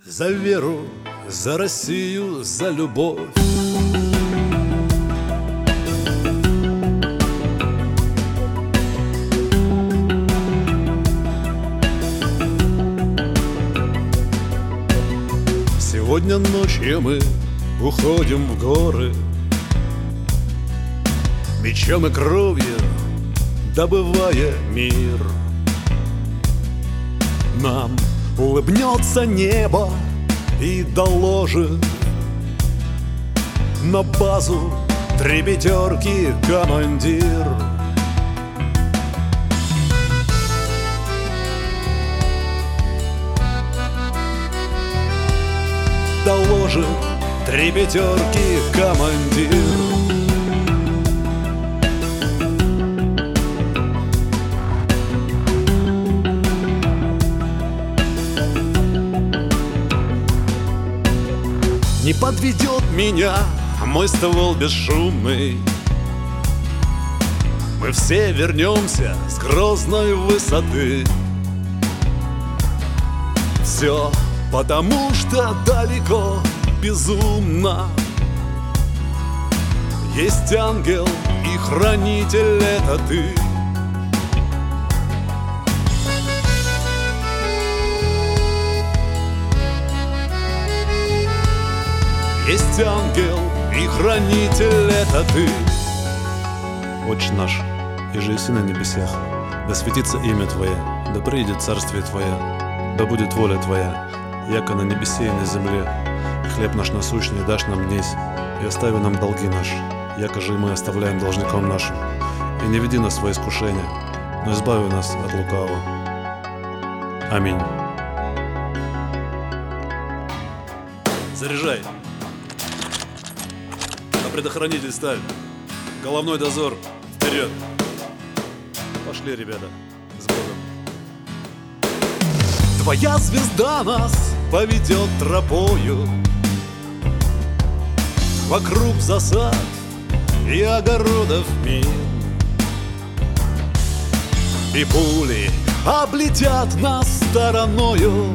За веру, за Россию, за любовь. Сегодня ночью мы уходим в горы, мечом и кровью добывая мир. Нам улыбнется небо и доложит на базу 3 пятерки командир. Доложит 3 пятерки командир. Не подведет меня мой ствол бесшумный. Мы все вернемся с грозной высоты. Все потому, что далеко безумно. Есть ангел и хранитель — это ты. Есть ангел и хранитель — это ты. Отче наш, иже еси на небесах, да светится имя Твое, да приидет царствие Твое, да будет воля Твоя, яко на небесе и на земле. И хлеб наш насущный дашь нам днесь, и остави нам долги наши, яко же и мы оставляем должникам нашим. И не веди нас во искушение, но избави нас от лукавого. Аминь. Заряжай. На предохранитель ставь. Головной дозор. Вперед. Пошли, ребята. С Богом. Твоя звезда нас поведет тропою вокруг засад и огородов мин. И пули облетят нас стороною,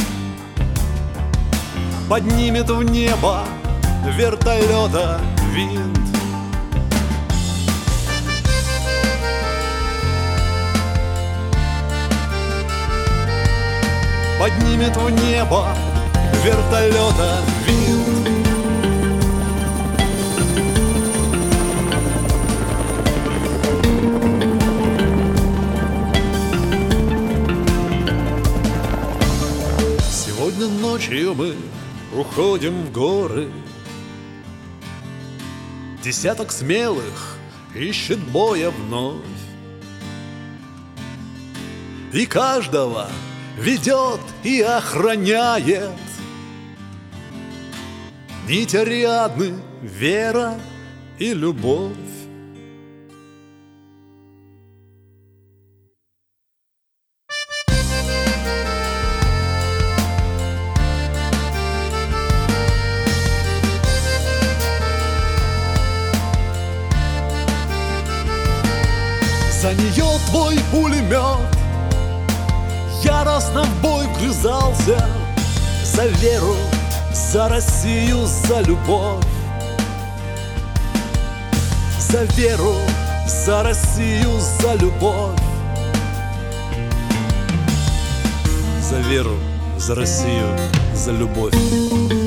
поднимет в небо вертолета винт. Поднимет в небо вертолета винт. Сегодня ночью мы уходим в горы. Десяток смелых ищет боя вновь, и каждого ведет и охраняет нить Ариадны, вера и любовь. За нее твой пулемет яростно в бой вгрызался. За веру, за Россию, за любовь. За веру, за Россию, за любовь. За веру, за Россию, за любовь.